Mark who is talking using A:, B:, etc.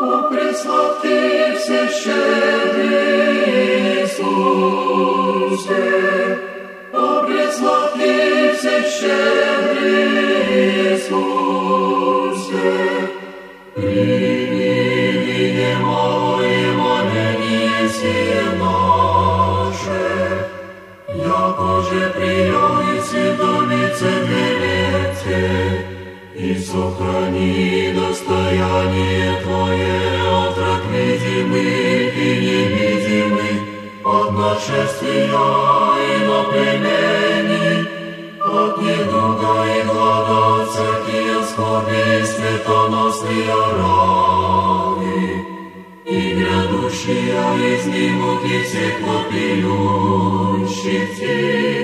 A: О пресладкий всещедрый Иисусе, о пресладкий всещедрый Иисусе, прими немалое моление сие наше, якоже приемы святолице древете, и сохрани достояние Твое от враг видимых и невидимых, от нашествия и наплемений, от недуга и глада, от всякие скорби и смертоносные раны, и грядущие изнимут и всех вопиющих Ти.